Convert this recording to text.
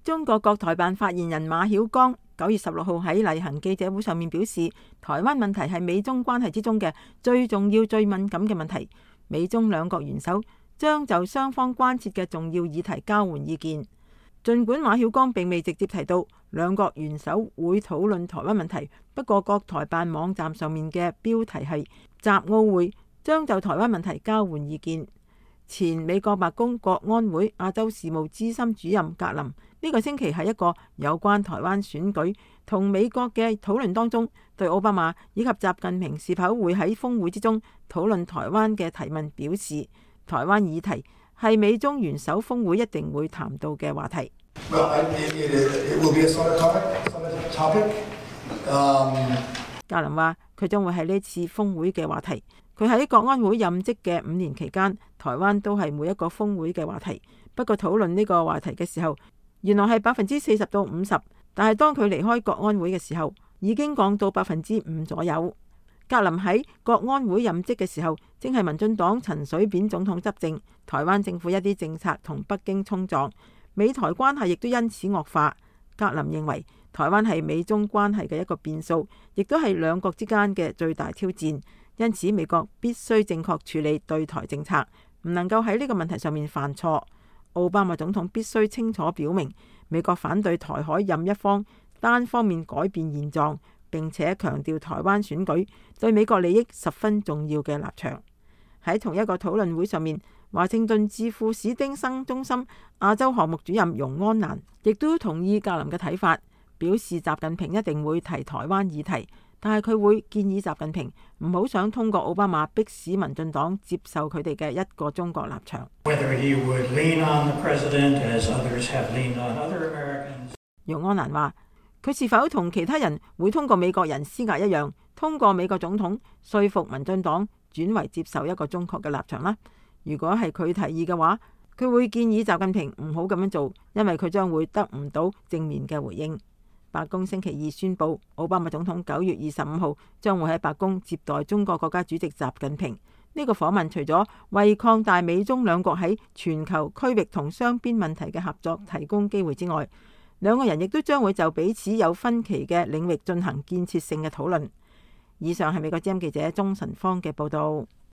中國國台辦發言人馬曉光9月16號喺例行記者會上面表示，台灣問題係美中關係之中嘅最重要、最敏感嘅問題。美中兩國元首將就雙方關切嘅重要議題交換意見。儘管馬曉光並未直接提到兩國元首會討論台灣問題，不過國台辦網站上面嘅標題係習奧會將就台灣問題交換意見。前美國白宮國安會亞洲事務資深主任格林呢個星期喺一個有關台灣選舉同美國嘅討論當中，對奧巴馬以及習近平是否會喺峰會之中討論台灣嘅提問表示，台灣議題係美中元首峰會一定會談到嘅話題。格林話佢將會係呢次峰會嘅話題。佢喺國安會任職嘅5年期間，台灣都係每一個峰會嘅話題。不過討論呢個話題嘅時候，原來係40%到50%，但係當佢離開國安會嘅時候，已經降到5%左右。格林喺國安會任職嘅時候，正係民進黨陳水扁總統執政，台灣政府一啲政策同北京衝撞，美台關係亦都因此惡化。格林認為台灣係美中關係嘅一個變數，亦都係兩國之間嘅最大挑戰。因此，美國必須正確處理對台政策，唔能夠喺呢個問題上面犯錯。奧巴馬總統必須清楚表明，美國反對台海任一方單方面改變現狀，並且強調台灣選舉對美國利益十分重要嘅立場。喺同一個討論會上面，華盛頓智庫史丁生中心亞洲項目主任容安蘭亦都同意格林嘅睇法，表示習近平一定會提台灣議題。但係佢會建議習近平唔好想通過奧巴馬迫使民進黨接受佢哋嘅一個中國立場。容安蘭話：佢是否同其他人會通過美國人施壓一樣，通過美國總統說服民進黨轉為接受一個中國嘅立場呢？如果係佢提議嘅話，佢會建議習近平唔好咁樣做，因為佢將會得唔到正面嘅回應。白宮星期二宣布，奧巴馬總統9月25號將會喺白宮接待中國國家主席習近平。呢個訪問除咗為擴大美中兩國喺全球區域同雙邊問題嘅合作提供機會之外，兩個人亦都將會就彼此有分歧嘅領域進行建設性嘅討論。以上係美國之音記者鍾晨芳嘅報道。